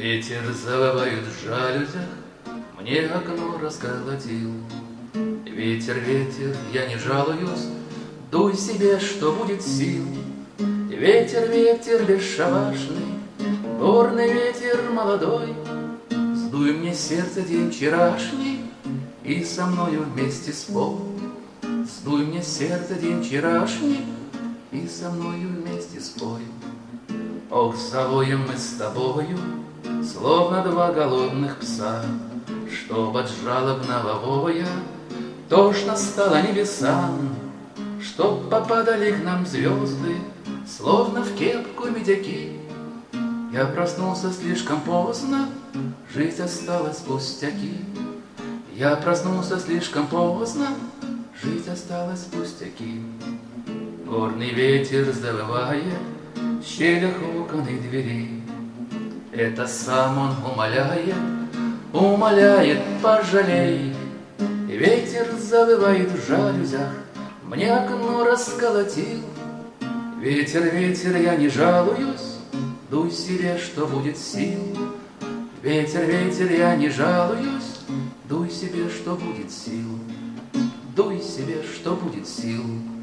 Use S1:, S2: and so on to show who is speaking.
S1: Ветер завывает в жалюзях, мне окно расколотил. Ветер, ветер, я не жалуюсь, дуй себе, что будет сил. Ветер, ветер бесшабашный, горный ветер молодой, сдуй мне сердце день вчерашний и со мною вместе спой. Сдуй мне сердце день вчерашний и со мною вместе спой. Ох, завоем мы с тобою, словно два голодных пса, чтоб от жалобного воя тошно стало небесам, чтоб попадали к нам звезды, словно в кепку медяки. Я проснулся слишком поздно, жизнь осталась пустяки. Я проснулся слишком поздно, жизнь осталась пустяки. Горный ветер завывает в щелях окон и дверей. Это сам он умоляет, умоляет, пожалей. И ветер завывает в жалюзях, мне окно расколотил. Ветер, ветер, я не жалуюсь, дуй себе, что будет сил. Ветер, ветер, я не жалуюсь, дуй себе, что будет сил. Дуй себе, что будет сил.